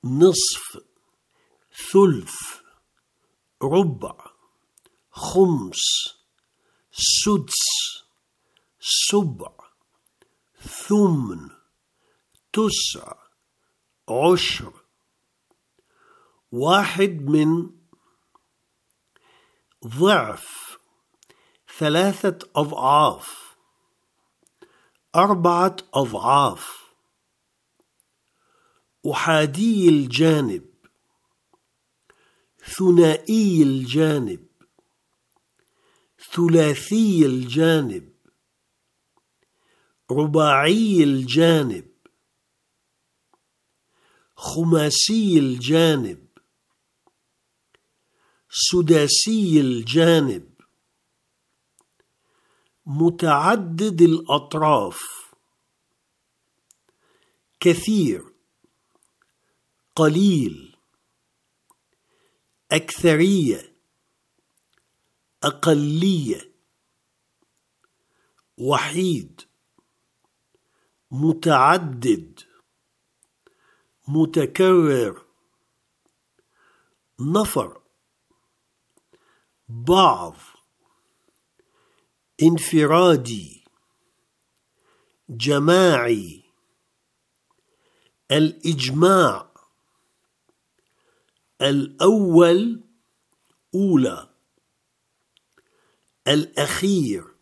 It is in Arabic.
نصف، ثلث، ربع، خمس، سدس، سبع، ثمن، تسع، عشر. 1 من ضعف، 3 أضعاف، 4 أضعاف. أحادي الجانب، ثنائي الجانب، ثلاثي الجانب، رباعي الجانب، خماسي الجانب، سداسي الجانب، متعدد الأطراف، كثير، قليل، أكثرية، أقلية، وحيد، متعدد، متكرر، نفر، بعض، انفرادي، جماعي، الإجماع، الأول، أولى، الأخير،